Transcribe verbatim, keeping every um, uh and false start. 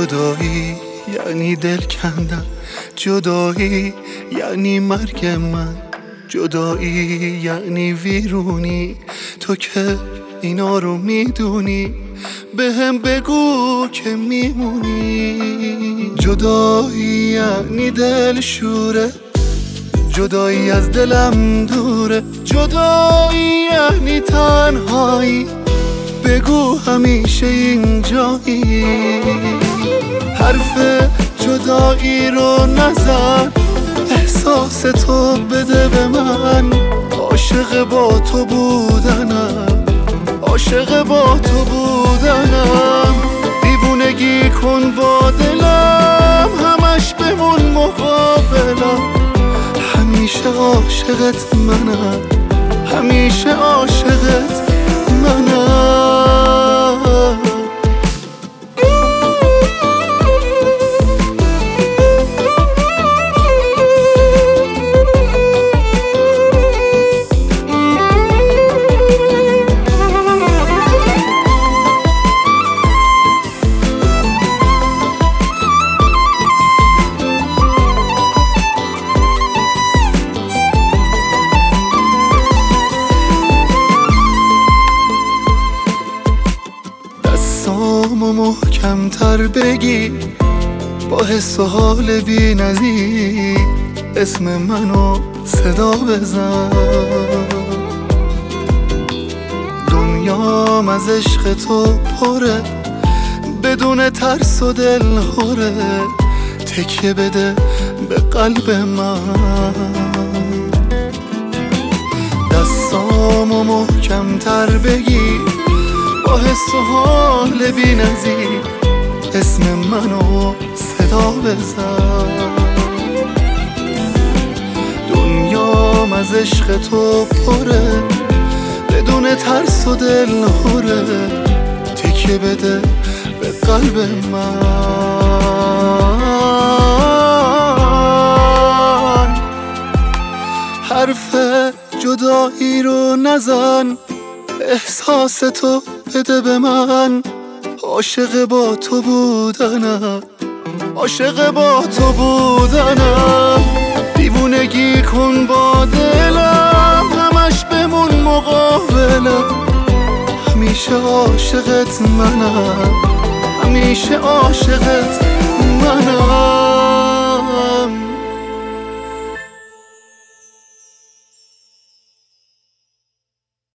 جدایی یعنی دل کندن، جدایی یعنی مرگ من، جدایی یعنی ویرونی. تو که اینا رو میدونی، به هم بگو که میمونی. جدایی یعنی دل شوره، جدایی از دلم دوره، جدایی یعنی تنهایی، بگو همیشه اینجایی. حرف جدایی رو نزن، احساس تو بده به من. عاشق با تو بودنم، عاشق با تو بودنم. دیوونگی کن با دلم، همش بمون مقابلم. همیشه عاشقت منم، همیشه عاشقت منم. دستامو محکم‌تر بگی، با حس و حال بی نظیر اسم منو صدا بزن. دنیام از عشق تو پره، بدون ترس و دل هره. تکیه بده به قلب من، دستامو محکم‌تر بگی، با حس و حال بی نظیر اسم منو صدا بزن. دنیام از عشق تو پره، بدون ترس و دل هره. تکیه بده به قلب من. حرف جدایی رو نزن، احساس تو بده به من. عاشق با تو بودنم، عاشق با تو بودنم. دیوونگی کن با دلم، همش بمون مقابلم. همیشه عاشقت منم، همیشه عاشقت منم.